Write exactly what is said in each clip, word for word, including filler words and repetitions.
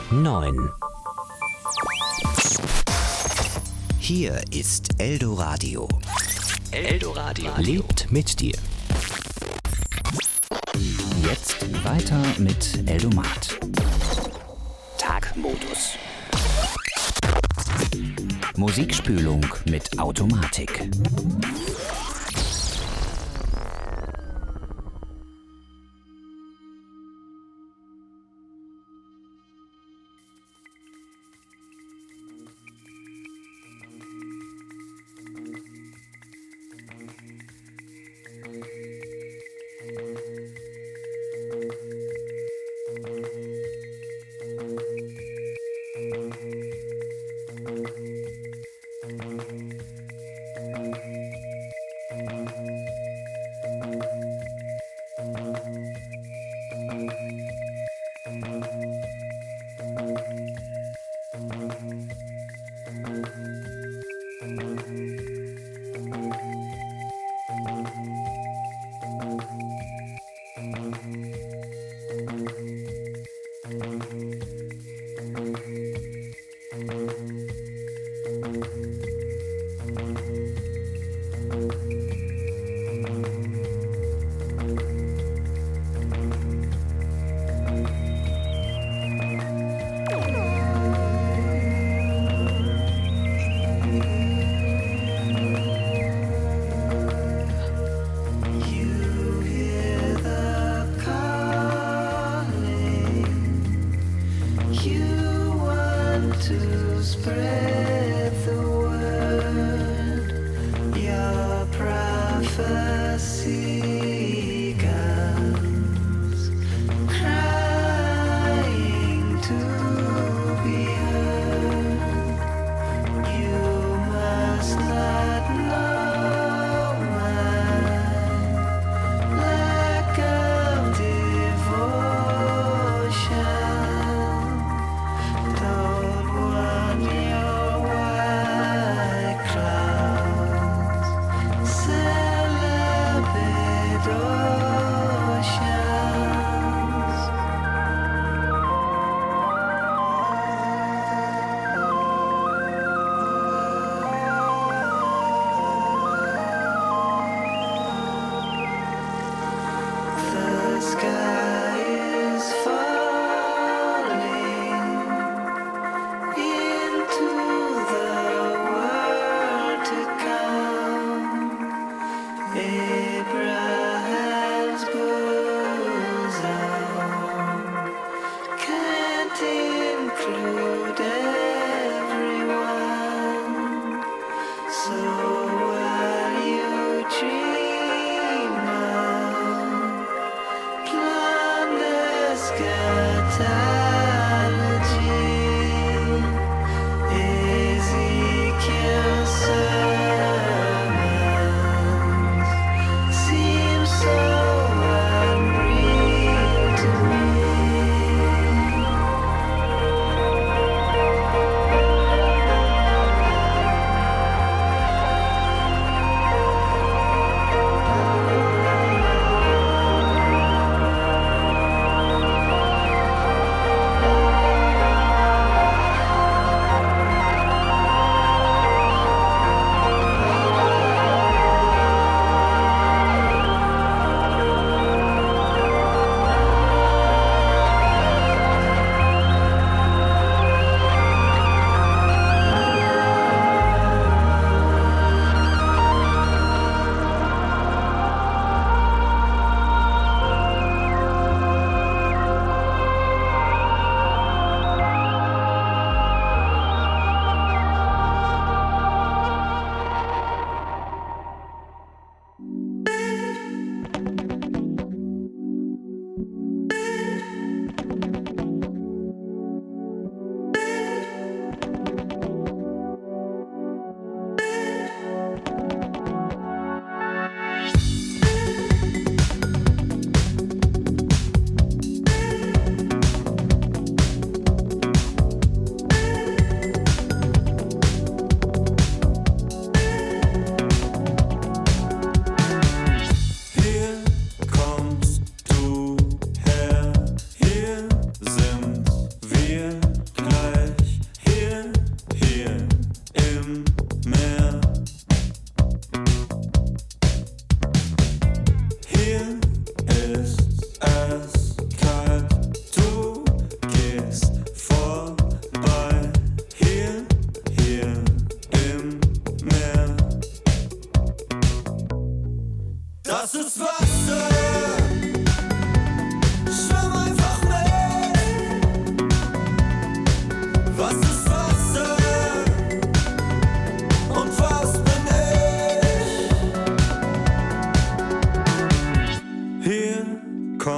neun. Hier ist Eldoradio. Eldoradio lebt mit dir. Jetzt weiter mit Eldomat. Tagmodus. Musikspülung mit Automatik.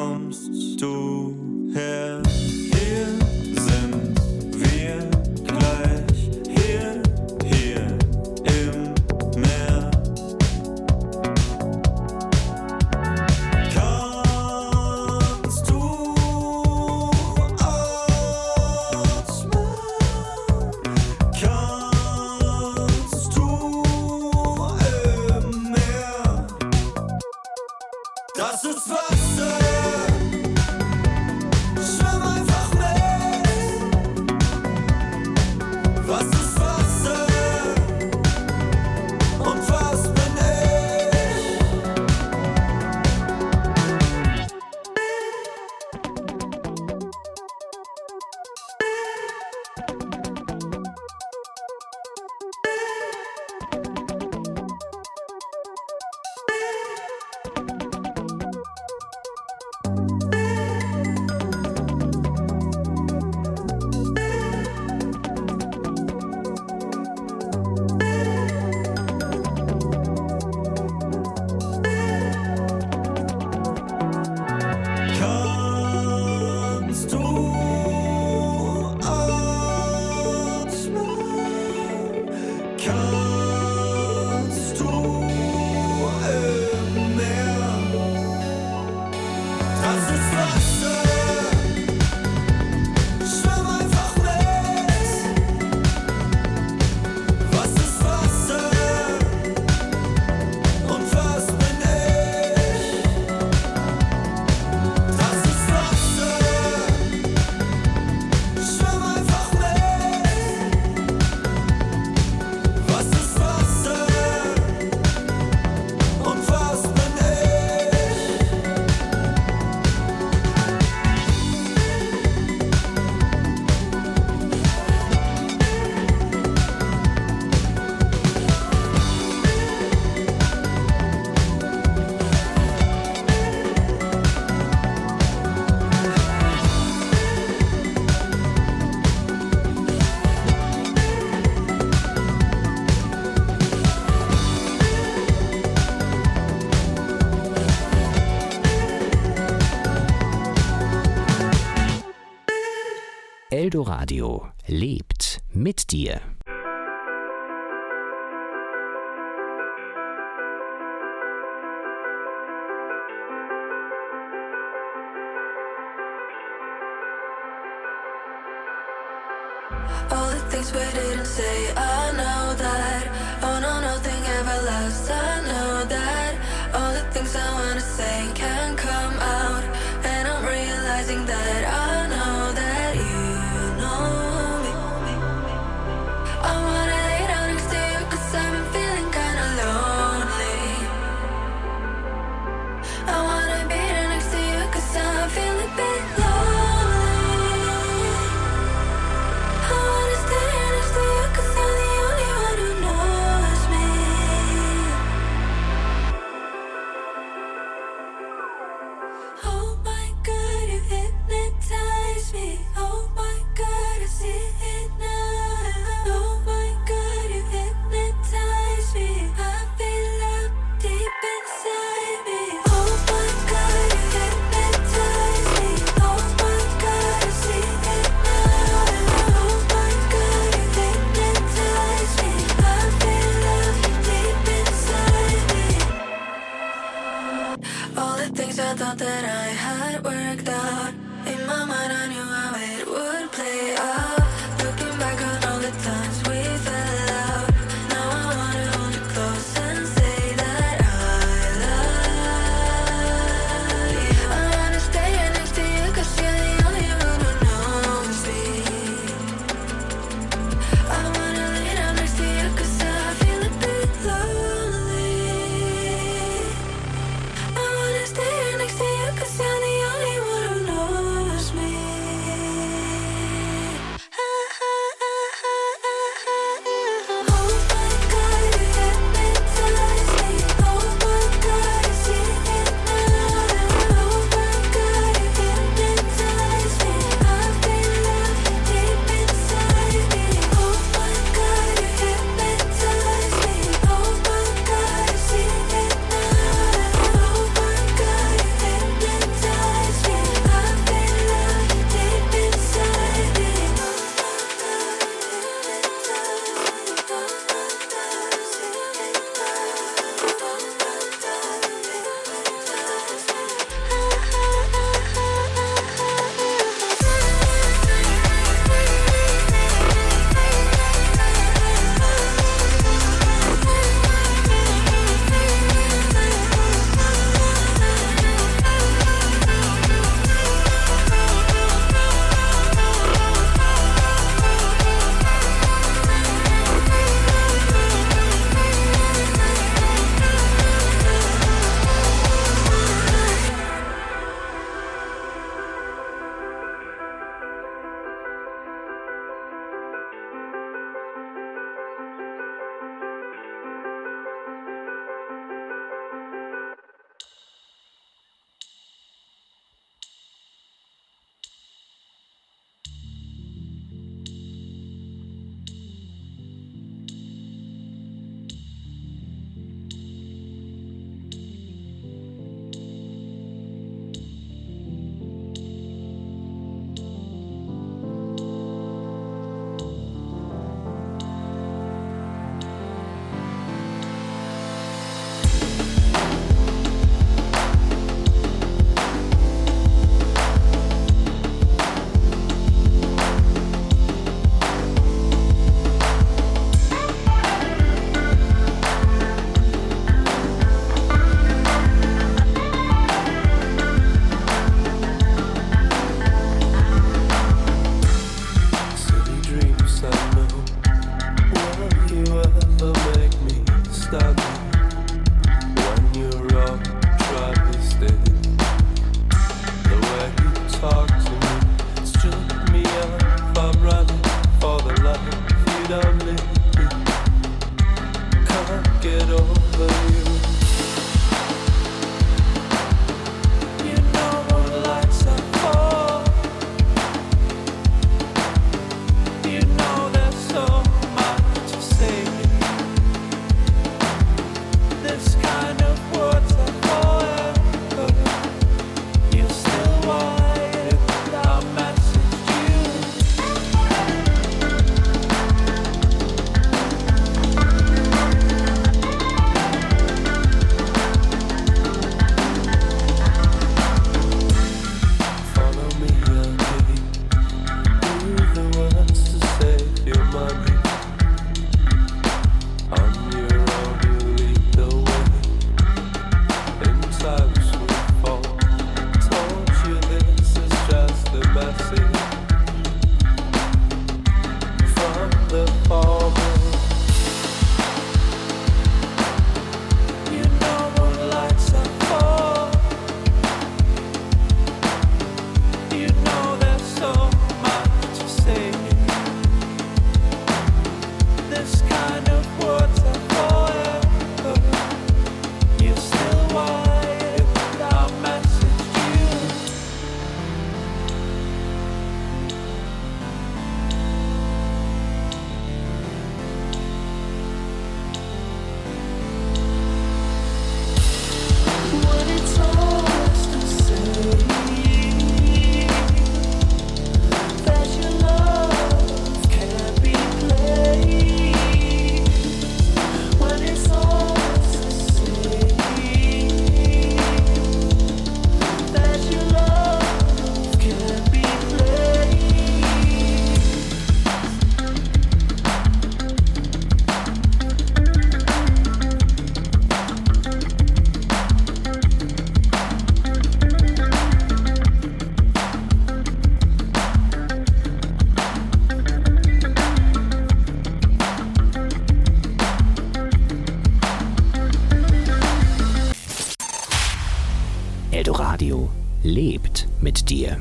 kommst du her? Hier sind wir gleich, hier, hier im Meer. Kannst du atmen? Kannst du im Meer? Das ist Wasser. Schwimm einfach mit. Was ist Wasser? Und was bin ich? Kannst du atmen? Kannst du im Meer? Das ist Wasser. Schwimm einfach mit. Was ist Wasser? Und was bin ich? Das ist Wasser. Schwimm einfach mit. Was ist Wasser? Und was bin ich? Eldoradio lebt mit dir. All the things we didn't say, I know that. Oh no, nothing ever lasts, I know that. All the things I wanna say can't come out. And I'm realizing that I know that you know me. I wanna lay down next to you cause I've been feeling kinda lonely. I wanna be there next to you cause I'm feeling a bit lonely. I wanna stay here next to you cause you're the only one who knows me. Oh my God, you hypnotize me. Oh my God, I see it now. Oh my God, you hypnotize me. I feel up deep inside me. Oh my God, you hypnotize me. Oh my God, I see it now. Oh my God, you hypnotize me. I feel up deep inside me. All the things I thought that I had worked out. In my mind I knew how it would play out. Looking back on all the times we fell out. Now I wanna hold you close and say that I love you. I wanna stay here next to you cause you're the only one who knows me. I wanna lay down next to you cause I feel a bit lonely. I wanna stay here next to you cause you're the only one who knows me. dir.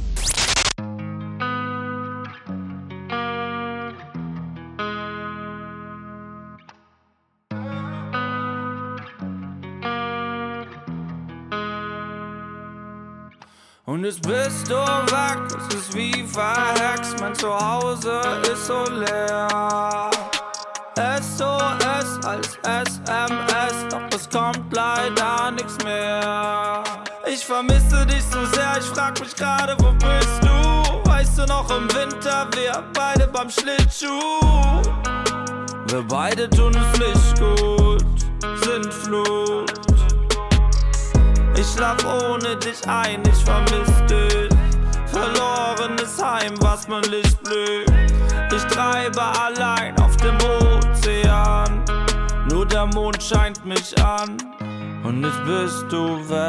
Und jetzt bist du weg, es ist wie verhext, mein Zuhause ist so leer. S O S als S M S, doch es kommt leider nichts mehr. Ich vermisse dich so sehr, ich frag mich gerade, wo bist du? Weißt du noch im Winter, wir beide beim Schlittschuh. Wir beide tun es nicht gut, sind Flut. Ich schlaf ohne dich ein, ich vermiss dich. Verlorenes Heim, was mein Licht blüht. Ich treibe allein auf dem Ozean. Nur der Mond scheint mich an. Und jetzt bist du weg.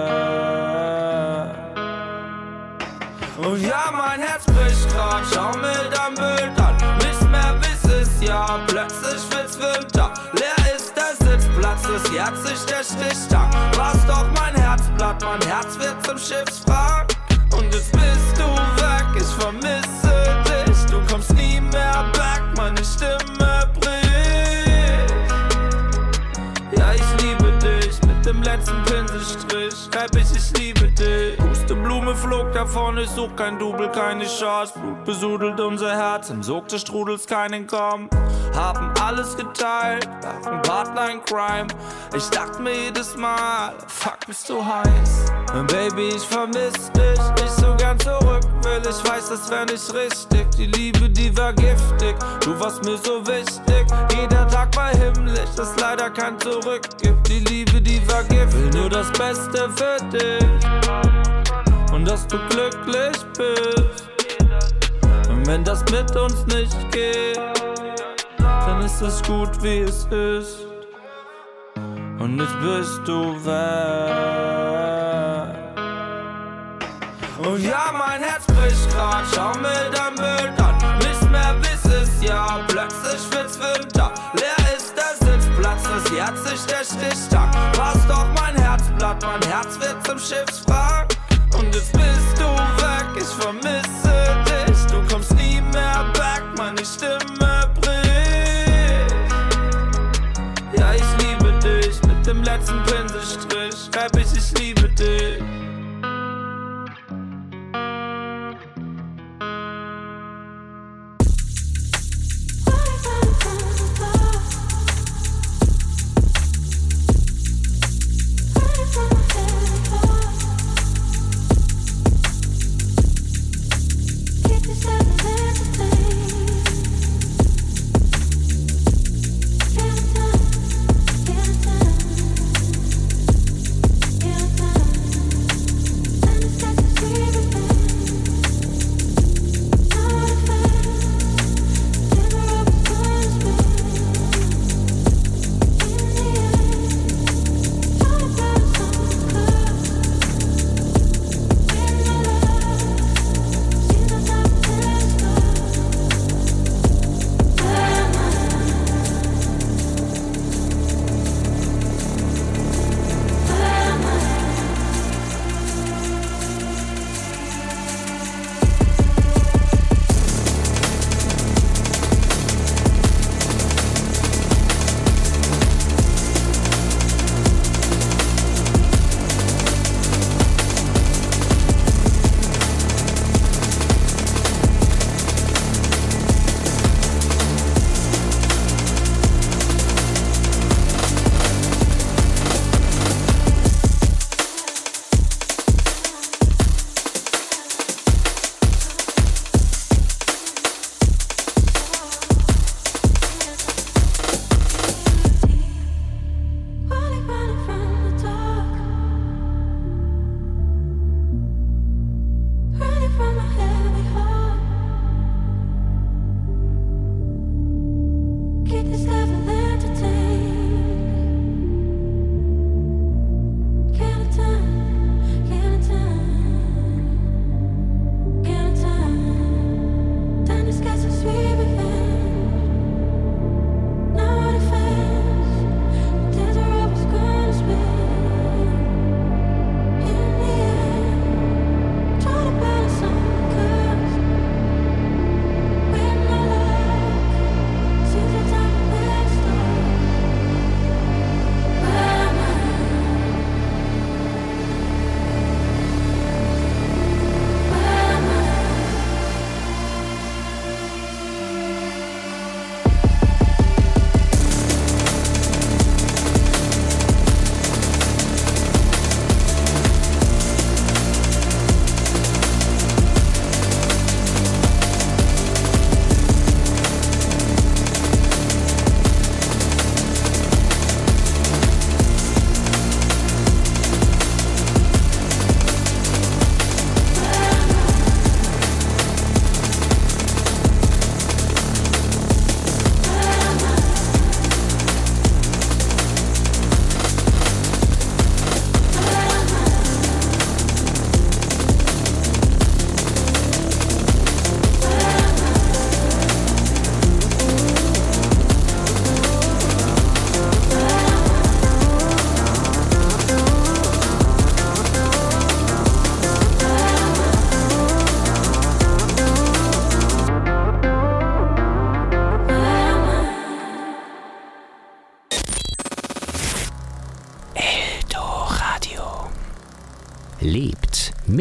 Und ja, mein Herz bricht grad, schau mir dein Bild an. Nicht mehr wiss es ja, plötzlich wird's Winter. Leer ist der Sitzplatz, es jährt sich der Stichtag. Warst doch mein Herzblatt, mein Herz wird zum Schiffswrack. Und jetzt bist du weg, ich vermisse dich. Du kommst nie mehr back, meine Stimme bricht. Ja, ich liebe dich, mit dem letzten Pinselstrich schreib ich, ich liebe dich. Pusteblume flog davon, ich such kein Double, keine Chance. Blut besudelt unser Herz, im Sog des Strudels kein Entkommen. Haben alles geteilt, waren Partner in Crime. Ich dachte mir jedes Mal, fuck, bist du heiß. Und Baby, ich vermiss dich, ich so gern zurück will. Ich weiß, das wär nicht richtig, die Liebe, die war giftig. Du warst mir so wichtig, jeder Tag war himmlisch, das leider kein Zurück gibt. Die Liebe, die war giftig, will nur das Beste für dich. Und dass du glücklich bist. Und wenn das mit uns nicht geht, dann ist es gut, wie es ist. Und jetzt bist du weg. Und ja, mein Herz bricht grad, schau mir dein Bild an. Nicht mehr wiss es ja, plötzlich wird's Winter. Leer ist der Sitzplatz, es jährt sich der Stichtag. Warst doch mein Herzblatt, mein Herz wird zum Schiffswrack. Und jetzt bist du weg, ich vermisse dich. Du kommst nie mehr back, meine Stimme bricht. Ja, ich liebe dich, mit dem letzten Pinselstrich schreib ich, ich liebe dich.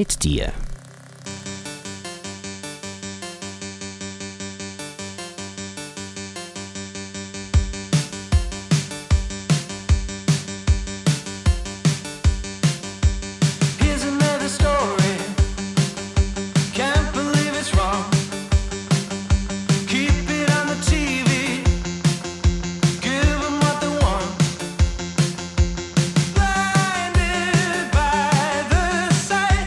mit dir. Here's another story. Can't believe it's wrong. Keep it on the T V. Give them what they want. Blinded by the sight.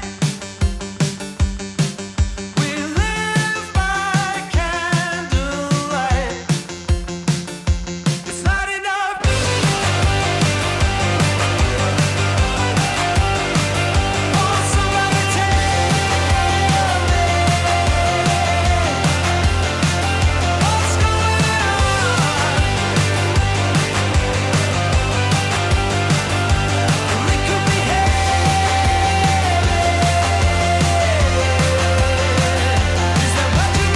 We live by candlelight. It's not enough. Oh, somebody tell me what's going on. It could be heaven. Is that what you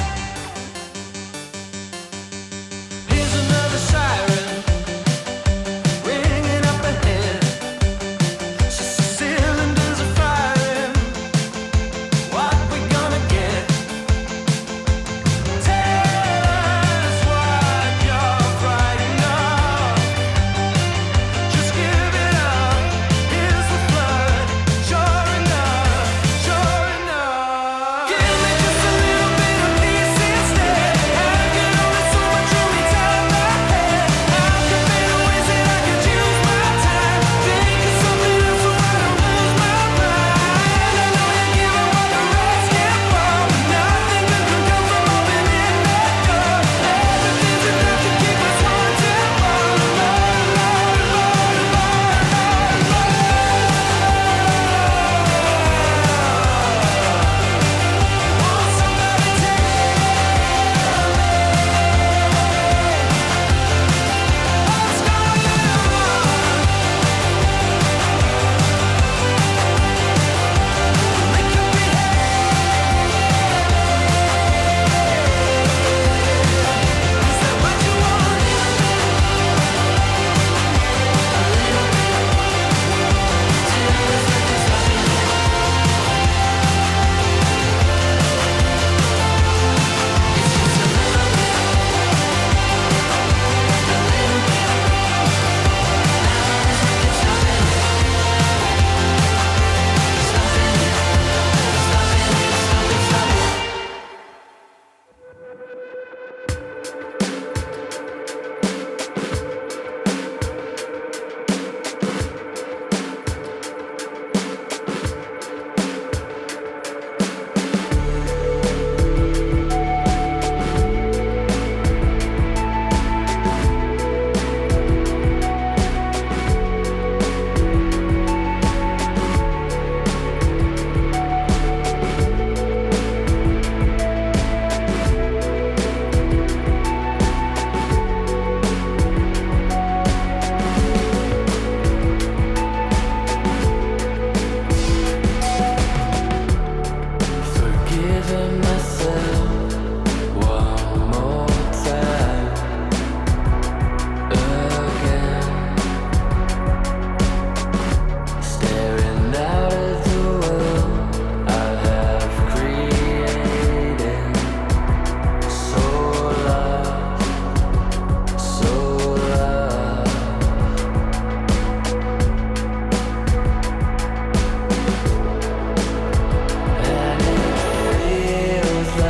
want? Here's another siren ringing up ahead. Cylinders are firing. What we gonna get? Tell us what you're frightened of. Just give it up. Here's the flood. Sure enough, sure enough. Give me just a little bit of peace instead. I can only so much room to tell my head. How could be the ways that I could use my time? Think of something else so I don't lose my mind. I know you're giving what the rest get for. Nothing good can come from opening that door. Everything's enough to keep us wanting more, more, more, more, more, more. Won't somebody tell me what's going on? It could be heaven. Is that what you want? Forgiving myself one more time again. Staring out at the world I have created. So lost, so lost. And it feels like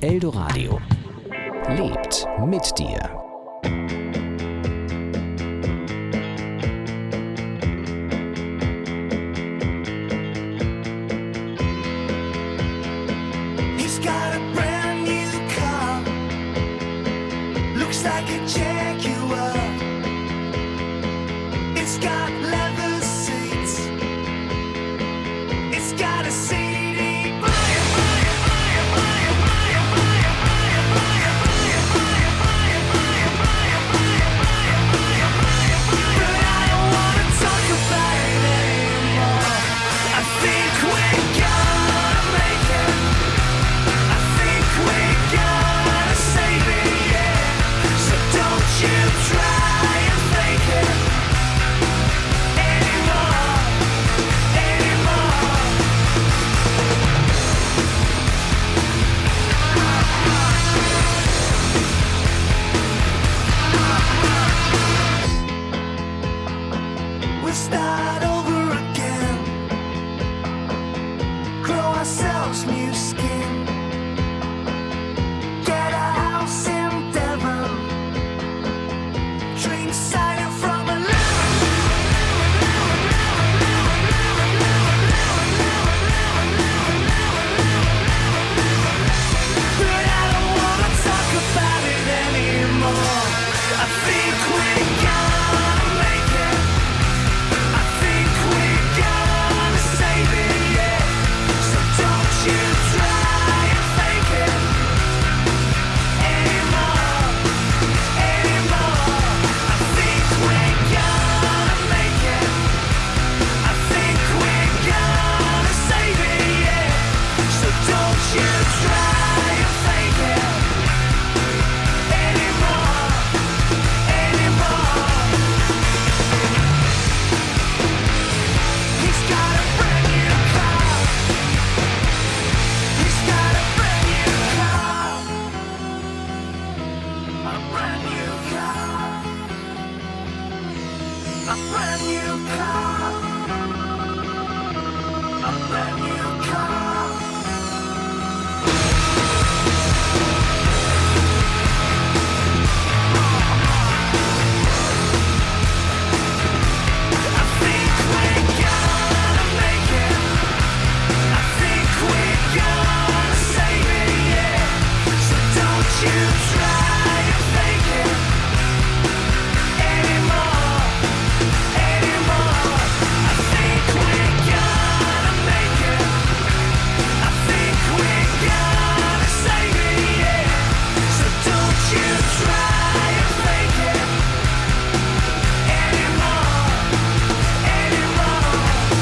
Eldoradio. Lebt mit dir. He's got a brand new car. Looks like a Jaguar. It's got leather seats. It's got a C D player. But I don't wanna talk about it anymore. I think we're gonna make it. I think we're gonna save it, yeah. So don't you try and fake it anymore, anymore. We'll start over again. Grow ourselves new skin. Get a house in Devon. Drink cider from a lemon. But I don't wanna talk about it anymore. I think we're gonna make it. I think we're gonna save it, yeah. So don't you try and fake it anymore, anymore. I think we're gonna make it. I think we're gonna save it, yeah. So don't you try and fake it anymore, anymore. He's got a brand new car. He's got a brand new car. A brand new car. A brand new car. A brand new car. I think we're gonna make it. I think we're gonna save it, yeah. So don't you try and fake it anymore, anymore. I think we're gonna make it. I think we're gonna save it, yeah. So don't you try and fake it anymore, anymore.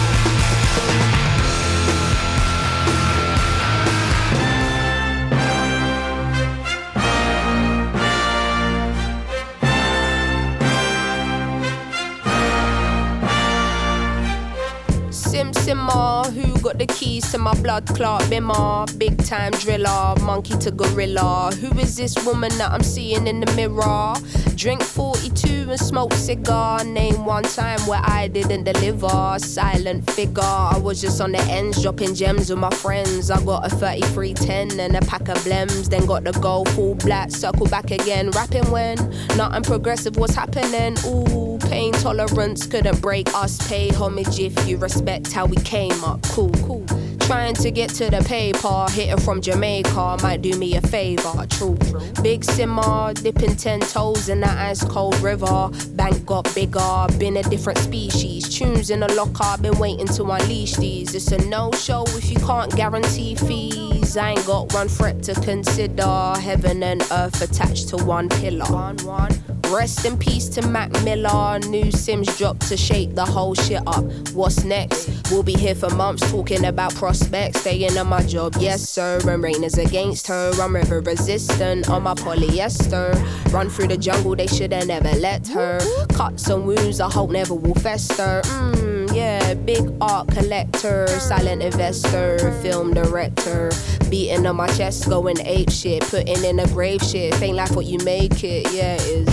Sim Simmer, who got the keys to my blood clot bimmer? Big time driller, monkey to gorilla. Who is this woman that I'm seeing in the mirror? Drink forty-two and smoke cigar. Name one time where I didn't deliver. Silent figure, I was just on the ends dropping gems with my friends. I got a thirty-three ten and a pack of blems. Then got the go full black, circle back again. Rapping when nothing progressive was happening. Ooh, pain tolerance couldn't break us. Pay homage if you respect how we came up. Cool, cool. Trying to get to the paper, hitter from Jamaica might do me a favor. True, big simmer, dipping ten toes in that ice cold river. Bank got bigger, been a different species. Tunes in the locker, been waiting to unleash these. It's a no-show if you can't guarantee fees. I ain't got one threat to consider. Heaven and earth attached to one pillar. One, one. Rest in peace to Mac Miller. New Sims dropped to shake the whole shit up. What's next? We'll be here for months talking about prospects. Staying on my job, yes sir. And rain is against her. I'm river resistant on my polyester. Run through the jungle, they shoulda never let her. Cuts and wounds I hope never will fester. Mmm, yeah, big art collector. Silent investor, film director. Beating on my chest, going ape shit. Putting in a grave shit. Ain't like what you make it, yeah it is.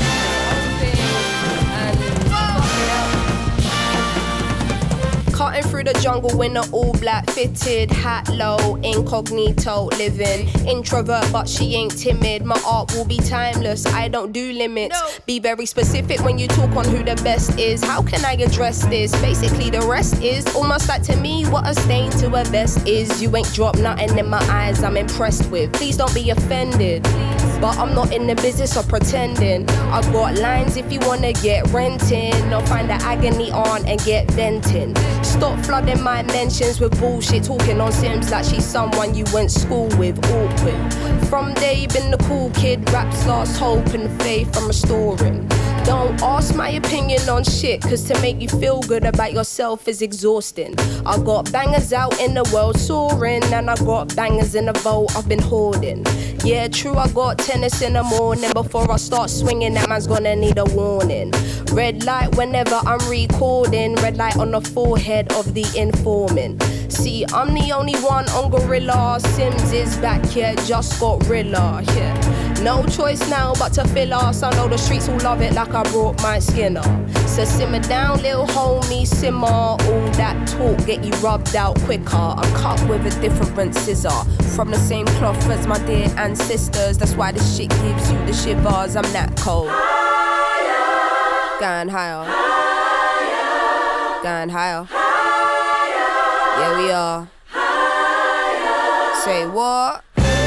Cutting through through the jungle in an all black fitted hat low, incognito living. Introvert, but she ain't timid. My art will be timeless. I don't do limits. No. Be very specific when you talk on who the best is. How can I address this? Basically, the rest is almost like to me what a stain to a vest is. You ain't dropped nothing in my eyes I'm impressed with. Please don't be offended. But I'm not in the business of pretending. I got lines if you wanna get renting, or find the agony on and get venting. Stop flooding my mentions with bullshit, talking on Sims like she's someone you went school with. Awkward. From day you been the cool kid, raps lost hope and faith I'm restoring. Don't ask my opinion on shit, cause to make you feel good about yourself is exhausting. I got bangers out in the world soaring, and I got bangers in the vault I've been hoarding. Yeah, true, I got tennis in the morning. Before I start swinging, that man's gonna need a warning. Red light whenever I'm recording, red light on the forehead of the informant. See, I'm the only one on Gorilla. Sims is back here, just got Rilla, yeah. No choice now but to fill us. I know the streets will love it like I brought my skin up. So simmer down, little homie, simmer. All that talk get you rubbed out quicker. I'm cut with a different scissor, from the same cloth as my dear ancestors. That's why this shit gives you the shivers. I'm that cold. Higher. Going higher. Higher. Going higher. Higher. Yeah, we are. Higher. Say what?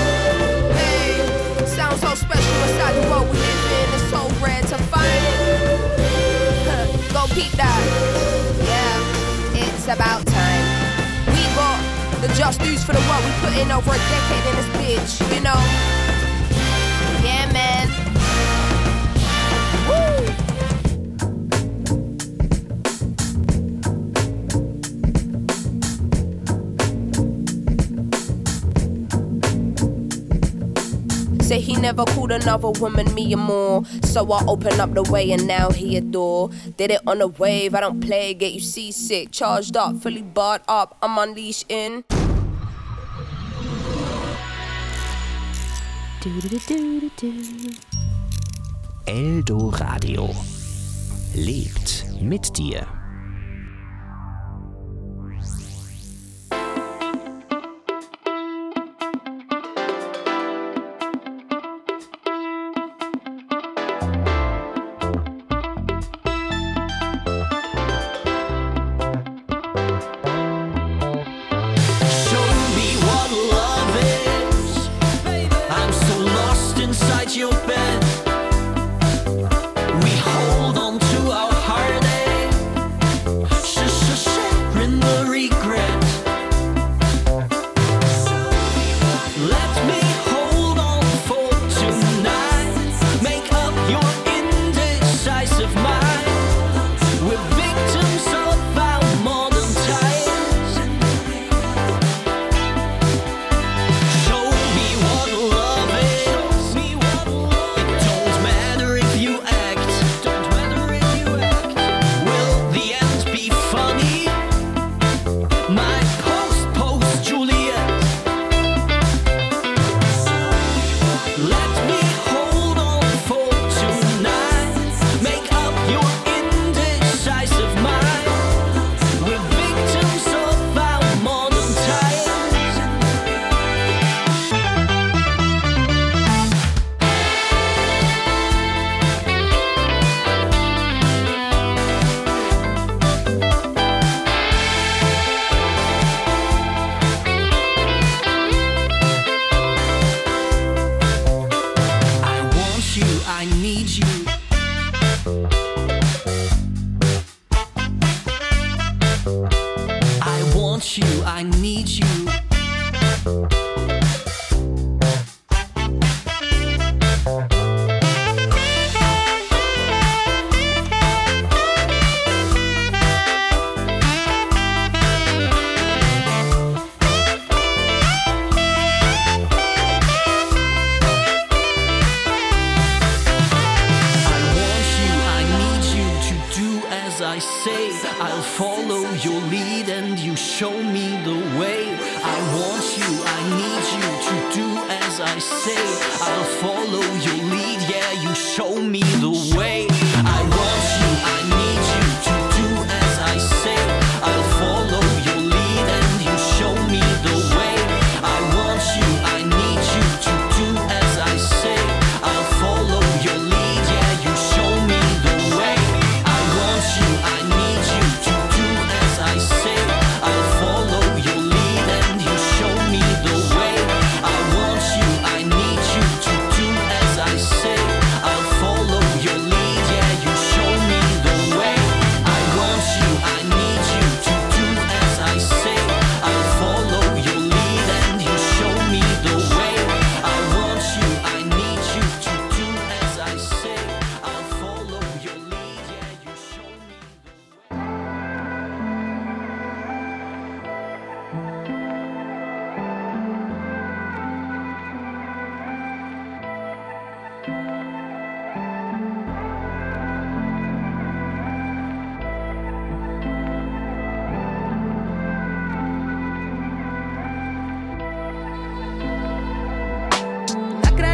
Sounds so special inside the world we live in. It's so rare to find it. Go peep that. Yeah, it's about time. We got the just dues for the work we put in over a decade in this bitch, you know. Yeah, man. Woo! Say he never called another woman me more, so I open up the way and now he adore. Did it on a wave, I don't play, get you seasick. Charged up, fully barred up, I'm unleashed in. Eldo Radio lebt mit dir. I say, I'll follow your lead and you show me the way. I want you, I need you to do as I say. I'll follow your lead, yeah, you show me the way. I want you, I need you to do as I say. I'll follow your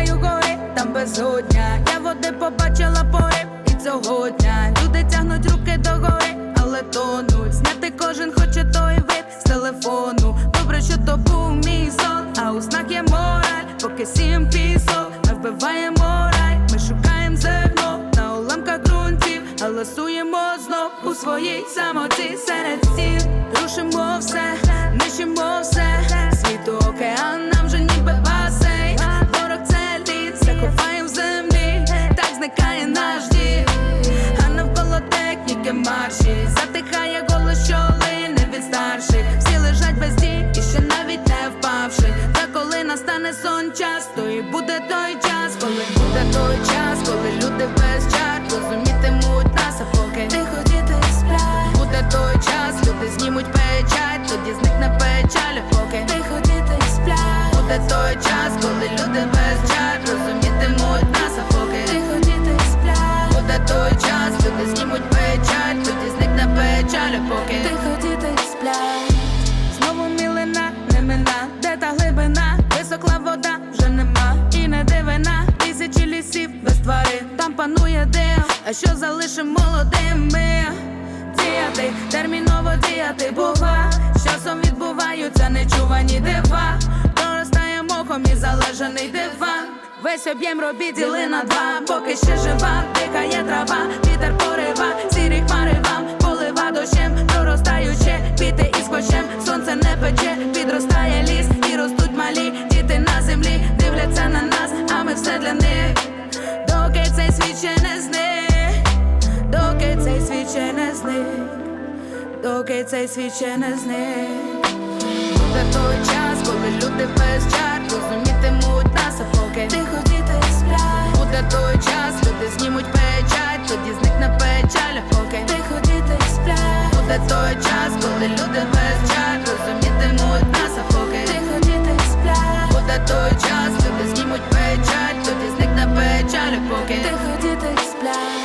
краю гори, там безодня. Я води побачила порив і цього дня. Люди тягнуть руки догори, але тонуть. Зняти кожен хоче той вид з телефону. Добре, що то був мій сон, а у снах є мораль. Поки сім пісок, ми вбиваємо рай. Ми шукаємо зерно на уламках ґрунтів, а ласуємо знов у своїй самоті серед стін. Рушимо все, нищимо все, світу океан нам же ніби басейн. Ворог це лід, заховаєм в землі, так зникає наш дім. А навколо техніки марші, затихає голос, що лине від старших. Всі лежать без дій і ще навіть не впавши. Та коли настане сон час, то і буде той час. Коли буде той час, коли люди без чар розумітимуть нас, а поки тихо діти сплять. Буде той час, люди знімуть печать, тоді зникне печаль, поки тихо діти сплять. Буде той час, коли люди без чар розумітимуть нас, а поки тихо діти сплять. Буде той час, люди знімуть печать, тоді зникне печаль, поки тихо діти сплять. Знову мілина, не мина, де та глибина, висохла вода, вже нема, і не дивина. Тисячі лісів без тварин, там панує дим, а що залишим молодим ми? Діяти, терміново діяти, бува, з часом відбуваються нечувані дива. Проростає мохом і залежаний диван. Весь об'єм робіт діли на два, поки ще жива, дихає трава, вітер порива, сірі хмари вам полива дощем, проростаючи, квіти із кощем, сонце не пече, підростає ліс і ростуть малі діти на землі, дивляться на нас, а ми все для них. Доки цей світ ще не зник, доки цей світ ще не зник, доки цей світ ще не зник. Буде той час, коли люди без чар розумітимуть нас, а поки тихо діти сплять. Буде той час, люди знімуть печать, тоді зникне печаль, поки тихо діти сплять. Буде той час, коли люди без чар розумітимуть нас, а поки тихо діти сплять. Буде той час, люди знімуть печать, тоді зникне печаль, поки тихо діти сплять.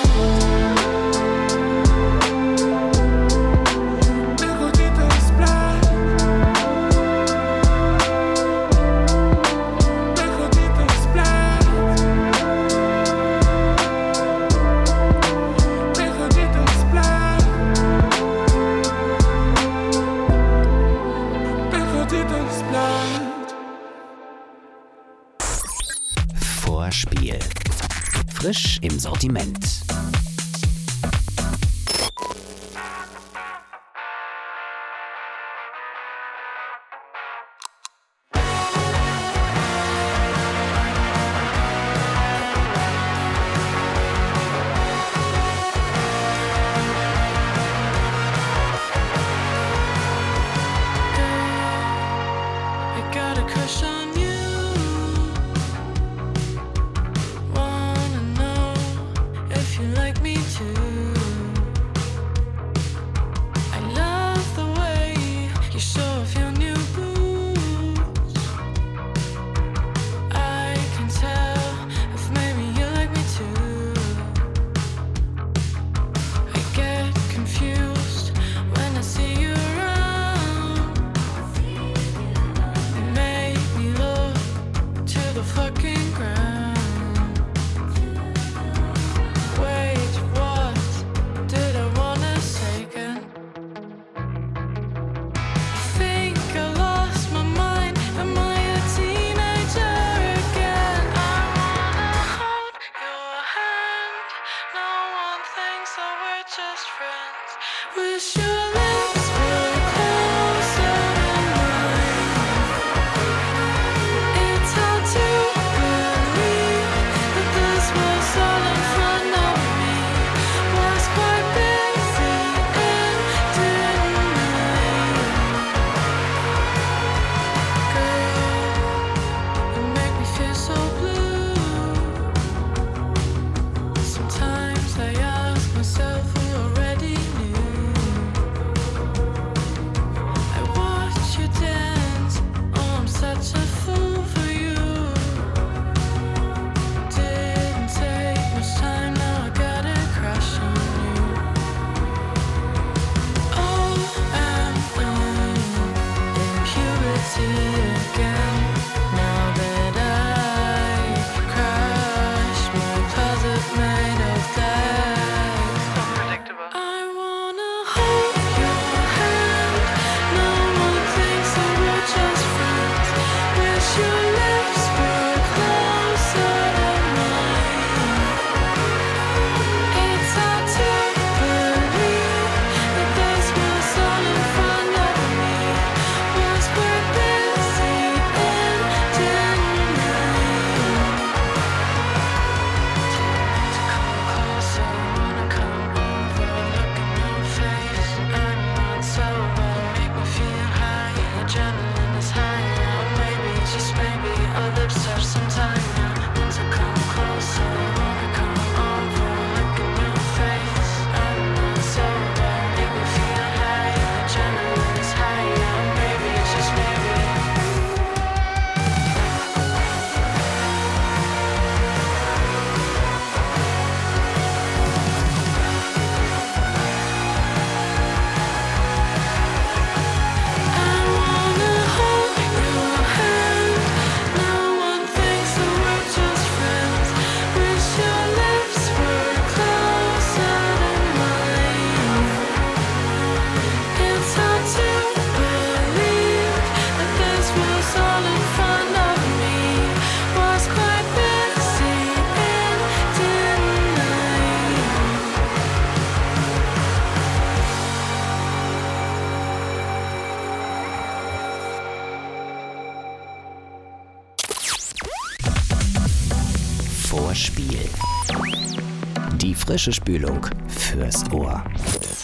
Vorspiel. Frisch im Sortiment. It's all too Vorspiel. Die frische Spülung fürs Ohr.